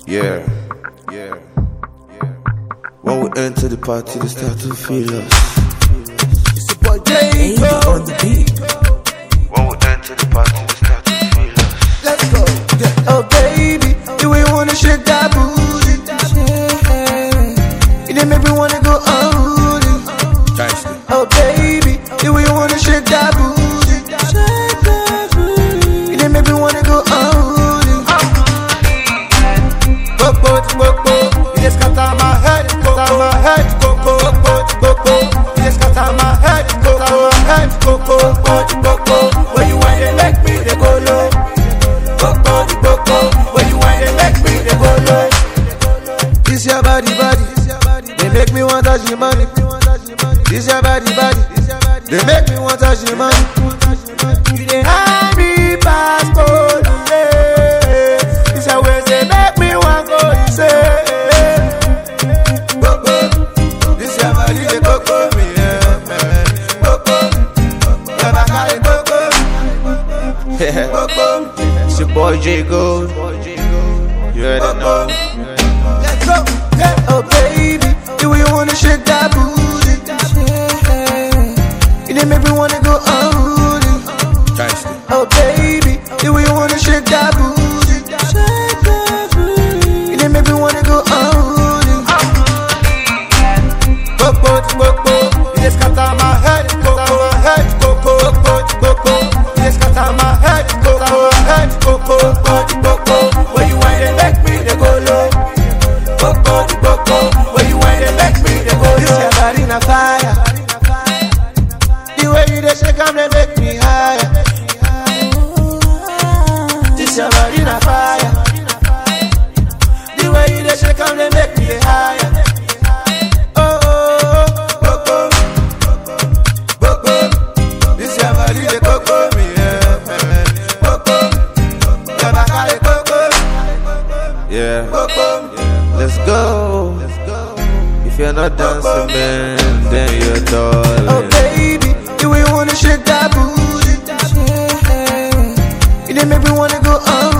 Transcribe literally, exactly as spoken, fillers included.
Yeah, yeah, yeah. When we enter the party, they start to feel us. It's a boy J on the beat. When we enter the party, they start to feel us. Let's go. Yeah. Oh baby, do we wanna shake that booty? It didn't make me wanna go unruly. Oh baby, do we wanna shake that booty? It didn't make me wanna go unruly. Coco, coco, it just scatter my head, scatter my head, coco, coco, coco, it just scatter my head, coco, my head, coco, coco, coco. When you want to make me, they go low. Coco, coco, when you want to make me, they go low. This your body, body, they make me want to touch your money. This your body, body, they make me want to touch your money. You dey hide me passport, yeah. This your ways they make me want go, you say. Coco, this your body, they coco me, yeah, man. Coco, your back are coco. Coco, It's your boy J Gold. You already know. let's go. Yeah. Oh baby, do you wanna shake that booty? It didn't make me wanna go unruly. Oh baby, do you wanna shake that booty? It didn't make me wanna go unruly. Coco, coco, it just scatter my head, coco, my head, coco, coco, coco, it just scatter my head, coco, my head, coco, coco, coco. When you want to make me, they go low. Coco, coco, when you want to make me, they go low. This your body na fire. The way you dey shake 'em, they make me higher. This your body na fire. The way you dey shake 'em, they make me higher. Oh, oh, oh, coco, coco. This your body, they coco me, yeah, man. Coco, your back are the coco. Yeah, Coco, let's go. If you're not dancing, man, then you're darling. oh baby, do we wanna shake that booty? It didn't make me wanna go on.